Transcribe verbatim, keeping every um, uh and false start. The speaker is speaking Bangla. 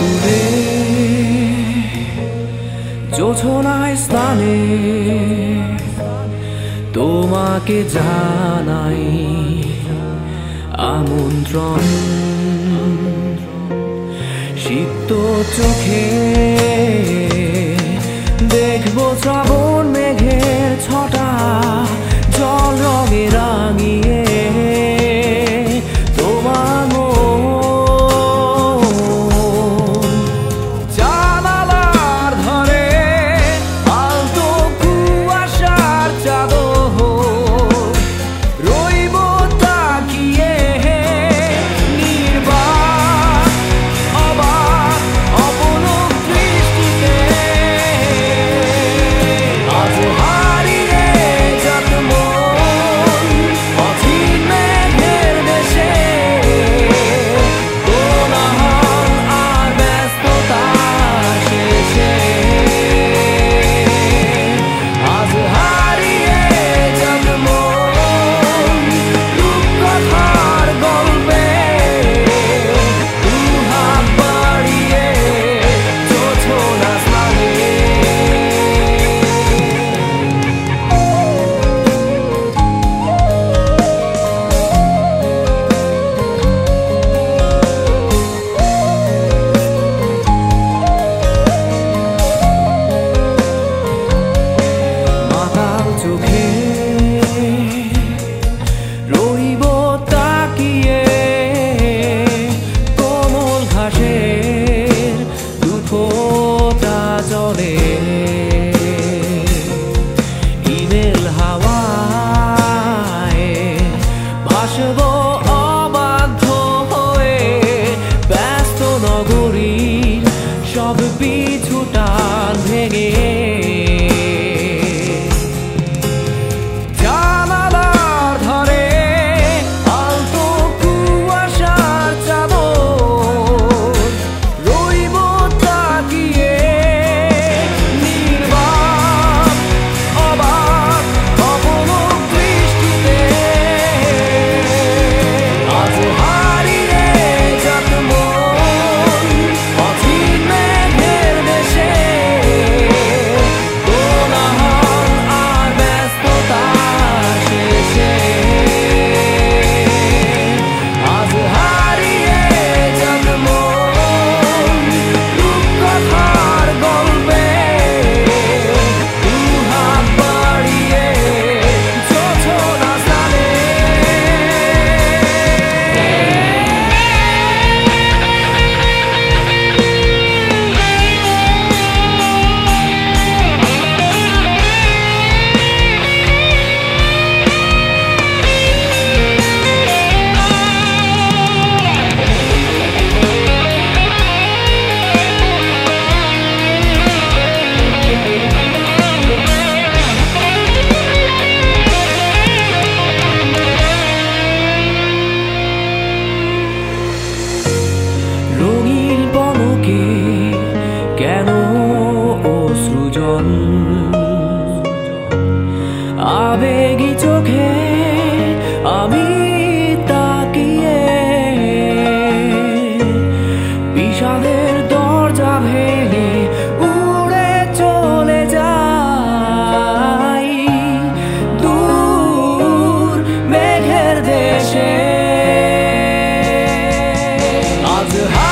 বকুলে জোছনায় স্নানে তোমাকে জানাই আমন্ত্রণ। সিক্ত চোখে দেখবো শ্রাবণ মেঘের ছটা জল রঙে রাঙিয়ে তোমার জানালার ধরে আলতো কুয়াশার চাদর রইব তাকিয়ে নির্বাক অবাক অপলক দৃষ্টিতে। আজ হারিয়ে যাক মন অচিন মেঘের দেশে, কোলাহল আর ব্যস্ততার শেষে। আজ হারিয়ে যাক মন রূপকথার গল্পে, দুহাত বাড়িয়ে জোছনা স্নানে। মাতাল চোখে রইব তাকিয়ে কোমল ঘাসের দুফোঁটা জলে। ইমেল হাওয়ায় ভাসব অবাধ্য হয়ে, ব্যস্ত নগরীর সব পিছুটান ভেঙে। জানালার ধরে আলতো কুয়াশার চাদর রইব তাকিয়ে নির্বাক অবাক অপলক দৃষ্টিতে। আজ হারিয়ে যাক মন অচিন মেঘের দেশে, কোলাহল আর ব্যস্ততার শেষে। আজ হারিয়ে যাক মন রূপকথার গল্পে, দুহাত বাড়িয়ে জোছনা স্নানে। রঙিন পলকে কেন অশ্রুজল, আবেগী চোখে আমি তাকিয়ে বিষাদের দরজা ভেঙে উড়ে চলে যাই দূর মেঘের দেশে। আজ